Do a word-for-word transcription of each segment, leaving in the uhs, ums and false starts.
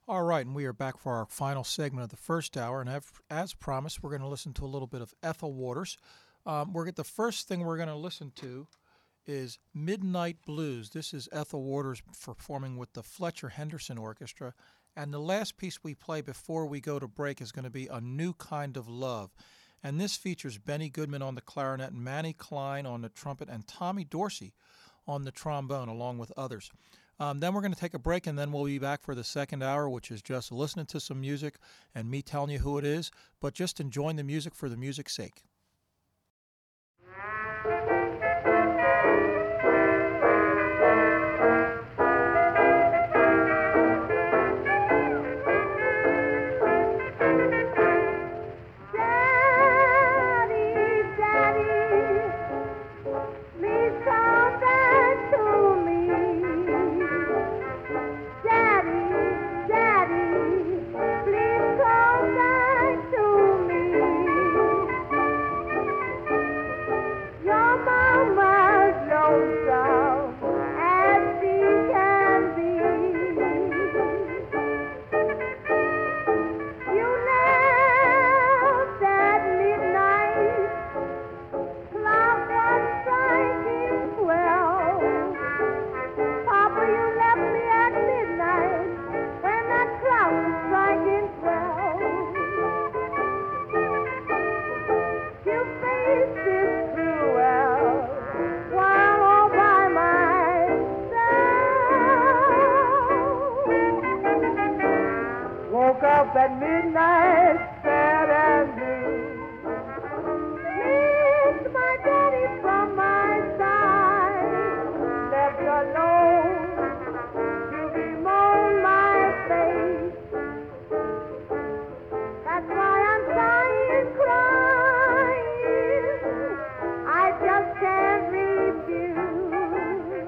All right, and we are back for our final segment of the first hour. And as, as promised, we're going to listen to a little bit of Ethel Waters. Um, we're the first thing we're going to listen to is Midnight Blues. This is Ethel Waters performing with the Fletcher Henderson Orchestra. And the last piece we play before we go to break is going to be A New Kind of Love. And this features Benny Goodman on the clarinet, Manny Klein on the trumpet, and Tommy Dorsey on the trombone, along with others. Um, then we're going to take a break, and then we'll be back for the second hour, which is just listening to some music and me telling you who it is, but just enjoying the music for the music's sake. At midnight, sad and blue, missed my daddy from my side, left alone to bemoan my fate. That's why I'm sighing, crying, I just can't refuse.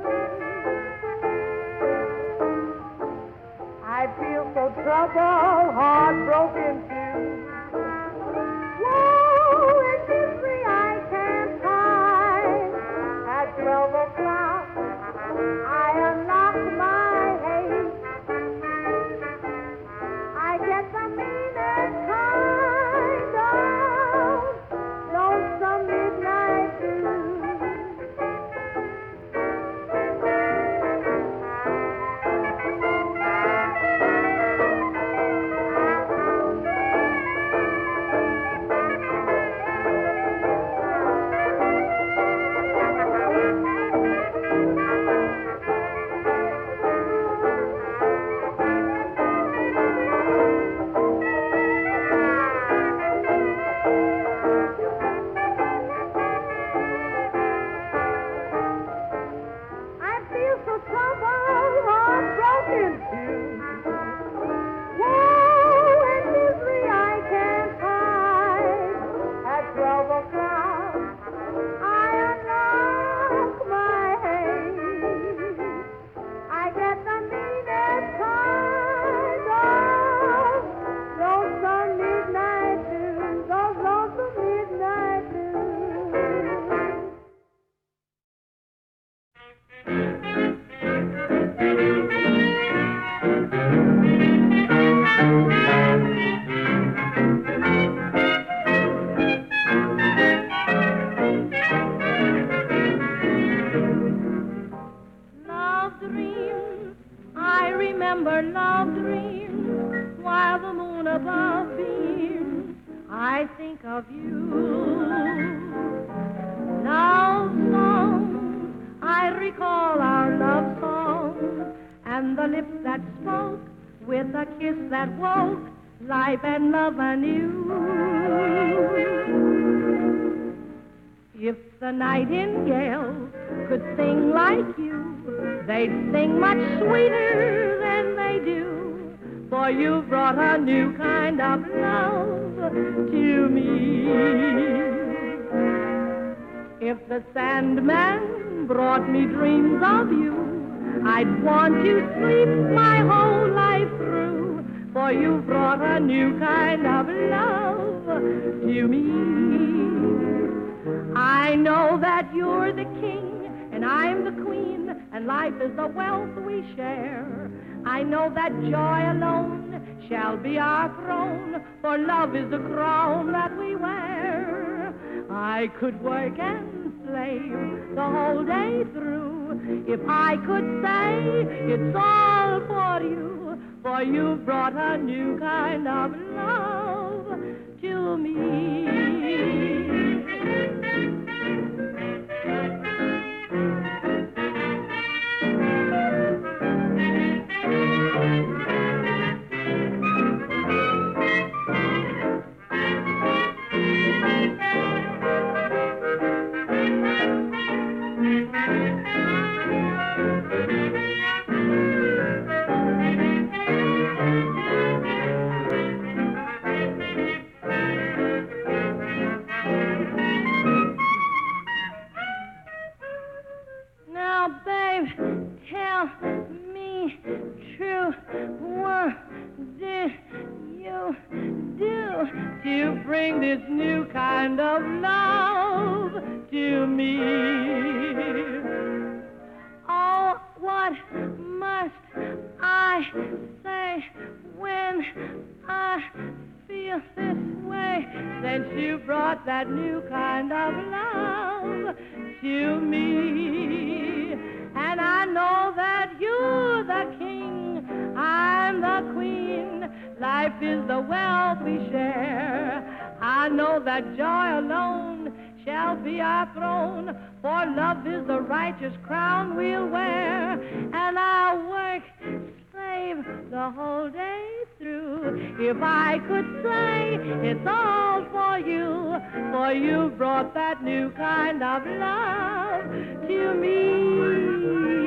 I feel so troubled, heartbroken too. Woe and misery I can't hide. At twelve o'clock I unlock my hate. I get the meanest kind of lonesome midnight blues. Nightingales could sing like you, they'd sing much sweeter than they do, for you brought a new kind of love to me. If the Sandman brought me dreams of you, I'd want to sleep my whole life through, for you brought a new kind of love to me. I know that you're the king and I'm the queen, and life is the wealth we share. I know that joy alone shall be our throne, for love is the crown that we wear. I could work and slave the whole day through if I could say it's all for you, for you brought a new kind of love to me. This new kind of love to me. Oh, what must I say when I feel this way, since you brought that new kind of love to me? And I know that you're the king, I'm the queen, life is the wealth we share. I know that joy alone shall be our throne, for love is the righteous crown we'll wear. And I'll work, slave the whole day through if I could say it's all for you, for you brought that new kind of love to me.